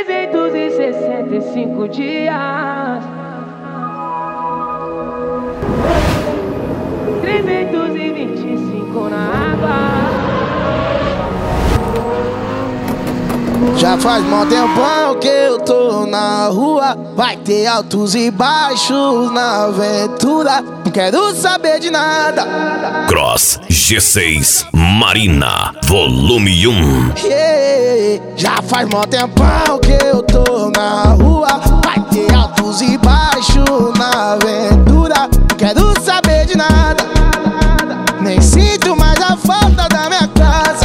365 dias, 325 na água. Já faz mó tempão que eu tô na rua. Vai ter altos e baixos na aventura. Não quero saber de nada. Cross G6 Marina Volume 1. Já faz mó tempão que eu tô na rua. Vai ter altos e baixos na aventura. Não quero saber de nada. Nem sinto mais a falta da minha casa.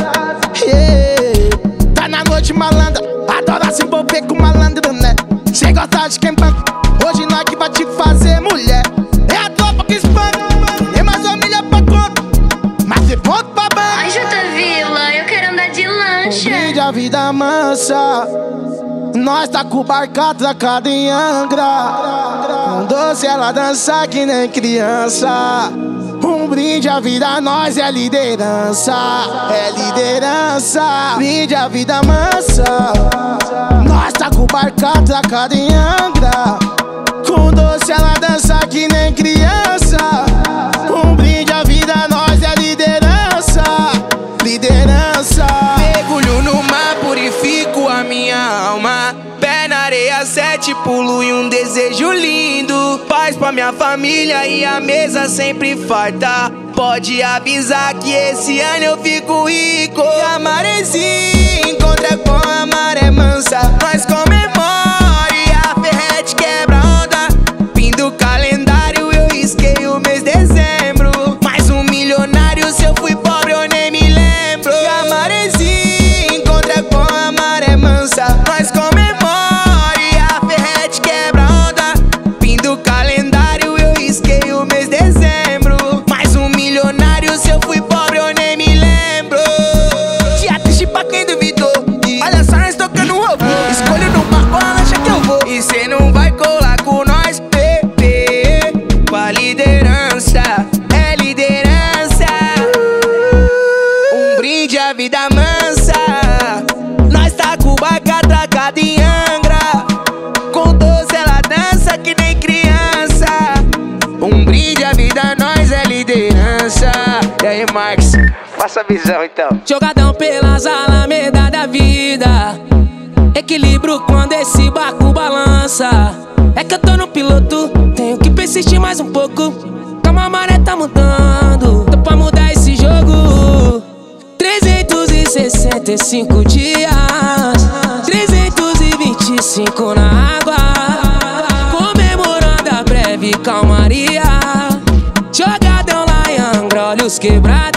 Tá na noite malandra, adora se envolver com malandro, né? Cê gosta de quem banca, hoje nós que vai te fazer mulher. É a tropa que espanta, tem mais família pra conta, mas se ponto pra banca. Ai, Jota Vila, eu quero andar de lancha. Brinde a vida mansa, nós tá com o barco atracado em Angra. Com doce ela dança que nem criança. Um brinde à vida, nós é liderança. É liderança. Brinde a vida mansa, nós tá com o barco atracado em Angra. Com doce ela dança que nem criança. Um brinde à vida, nós é liderança. Liderança. Mergulho no mar, purifico a minha alma. Pé na areia, 7 pulo e um desejo lindo. Paz pra minha família e a mesa sempre farta. Pode avisar que esse ano eu fico rico. E a maresia encontra com a maré mansa. Nós comemora e a ferrete quebra onda. Fim do calendário eu risquei o mês de dezembro. Mais um milionário, se eu fui pobre eu nem me lembro. E a maresia encontra com a maré mansa. Nós comemora e a ferrete quebra onda. Fim do calendário eu risquei o mês de dezembro. Mais um milionário, se eu fui pobre eu nem me lembro. Dia triste pra quem duvidou. Olha só nós tocando um robô. Escolho no barco a lancha que eu vou. E cê não vai colar com nós, bebê. Com a liderança, é liderança. Um brinde à vida mansa. Nós tá com o barco atracado em Angra. Com doce ela dança que nem criança. Um brinde à vida, nós é liderança. E aí, Marcos, faça a visão então. Jogadão pelas alamedas da vida, equilíbrio quando esse barco balança. É que eu tô no piloto, tenho que persistir mais um pouco. Calma, a maré tá mudando, tô pra mudar esse jogo. 365 dias, 325 na água. Comemorando a breve calmaria. Jogadão lá em Angra, olhos quebrada.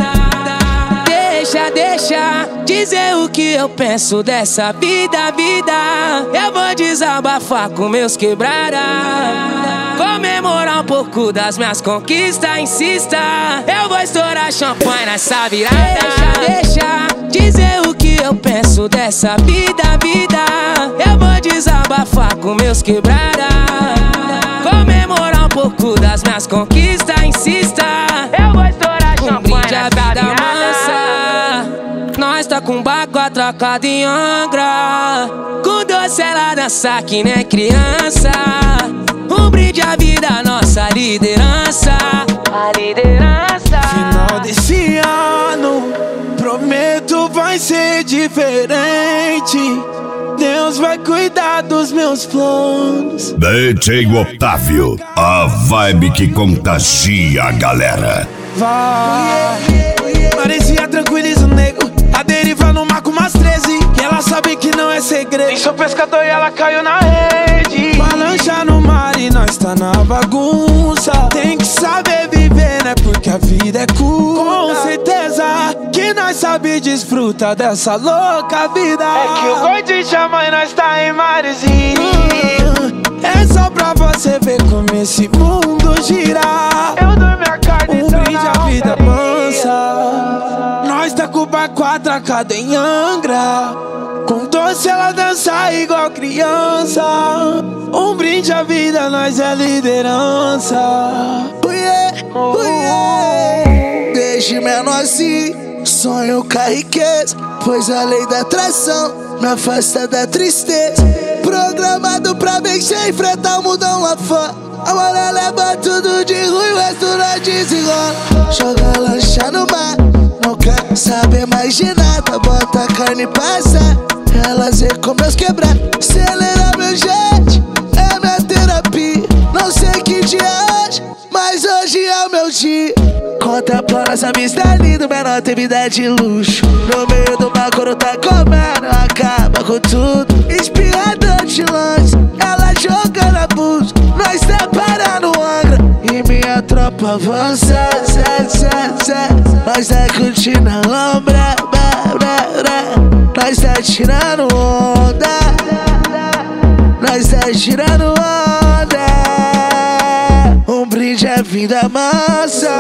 Deixa dizer o que eu penso dessa vida. Eu vou desabafar com meus quebrada. Comemorar um pouco das minhas conquistas, insista. Eu vou estourar champanhe nessa virada. Deixa dizer o que eu penso dessa vida. Eu vou desabafar com meus quebrada. Comemorar um pouco das minhas conquistas, insista. Eu vou estourar champanhe nessa virada. Nós tá com um barco atracado em Angra. Com doce ela dança que nem criança. Um brinde à vida, nossa liderança. A liderança. Final desse ano, prometo vai ser diferente. Deus vai cuidar dos meus planos. DJ Otávio, a vibe que contagia a galera. Vai, parecia tranquiliza o nego. A deriva no mar com umas 13. Que ela sabe que não é segredo. Nem sou pescador e ela caiu na rede. Balança no mar e nós tá na bagunça. Tem que saber viver, né? Porque a vida é curta. Com certeza que nós sabe desfrutar dessa louca vida. É que o gordinho chama e nós tá em marezinho. É só pra você ver como esse mundo gira. Eu dou minha carne, um brinde à vida mansa. Nós tá com o barco atracado em Angra. Com doce ela dança igual criança. Um brinde à vida, nós é liderança. Deixe menor assim, sonho com a riqueza, pois a lei da atração me afasta da tristeza. Programado pra vencer e enfrentar o mundão lá fora. A mulher leva tudo de ruim, o resto não desenrola. Joga lancha no mar, não quer saber mais de nada. Bota a carne e passa, elas vê com meus quebrados. Acelera meu jet, é minha terapia. Não sei que dia é hoje, mas hoje é o meu dia. Contemplando essa vista linda, menor tem vida de luxo. No meio do mar, quando tá comendo, acaba com tudo. Espirrador de lanche, ela jogando abuso. Nós separando o Angra e minha tropa avança. Nós tá curtindo a lombra, nós tá tirando onda, nós tá tirando onda. Um brinde é vida mansa.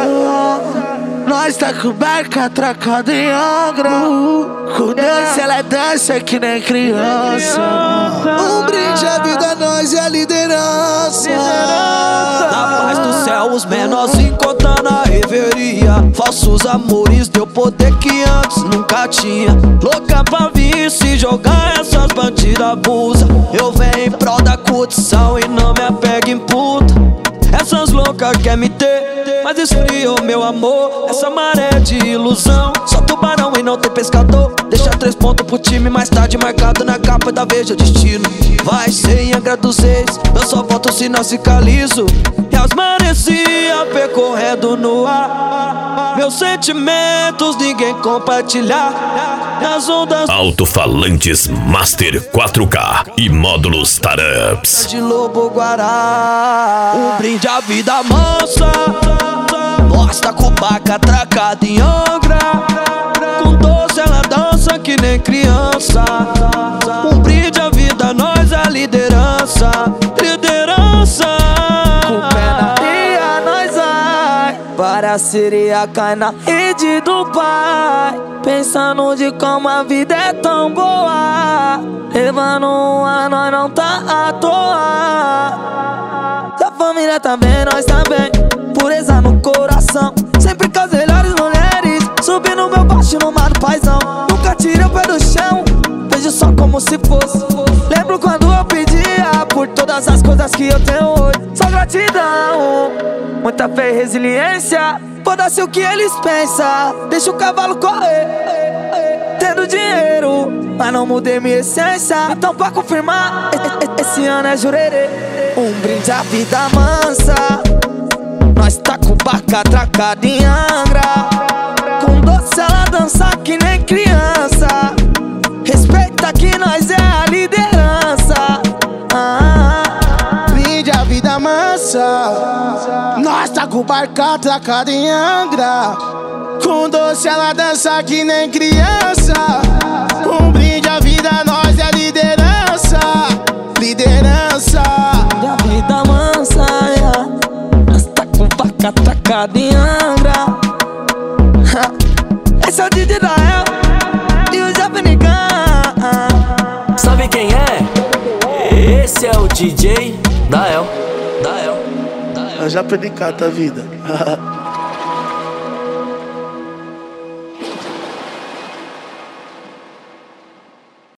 Nós tá com barca atracada em Angra. Com dança ela dança que nem criança. Um brinde é vida, nós é a liderança. Na paz do céu os menorzinhos contando a reveria. Falsos amores deu poder que antes nunca tinha. Louca pra vir se jogar, essas bandidas abusa. Eu venho em prol da curtição e não me apego em puta. Essas loucas quer me ter, mas esfriou meu amor. Essa maré de ilusão, só tubarão e não tem pescador. Deixa 3 pontos pro time, mais tarde marcado na capa da Veja Destino. Vai ser em Angra dos Reis, eu só volto se não ficar liso. E aos marecia percorrendo no ar. Meus sentimentos ninguém compartilhar. Nas ondas Alto-falantes Master 4K e módulos Tarups. de lobo guará. Um brinde à vida mansa. Nós tá com barca atracada em Angra. Com doce ela dança que nem criança. Um brinde à vida, nós a liderança. Liderança. Com pé na areia nós vai. Para a sereia cai na rede do pai. Pensando de como a vida é tão boa. Levando um ar, nós não tá à toa. Se a família tá bem, nós tá bem. Pureza no coração, sempre com as melhores mulheres. Subi no meu baixo no mar do paizão. Nunca tirei o pé do chão, vejo só como se fosse. Lembro quando eu pedia por todas as coisas que eu tenho hoje. Só gratidão, muita fé e resiliência. Foda-se o que eles pensam, deixa o cavalo correr. Tendo dinheiro, mas não mudei minha essência. Então pra confirmar, esse ano é jurerê. Um brinde à vida mansa. Nós tá com barca atracada em Angra. Com doce ela dança que nem criança. Respeita que nós é a liderança. Brinde a vida mansa. Nós tá com barca atracada em Angra. Com doce ela dança que nem criança. Um brinde à vida, nós é a liderança. Liderança. Da vida mansa, yeah. Nós tá com barca atracada em Angra. Esse é o DJ Dael e o Japanigan. Sabe quem é? Esse é o DJ Dael. Eu já perdi cada vida.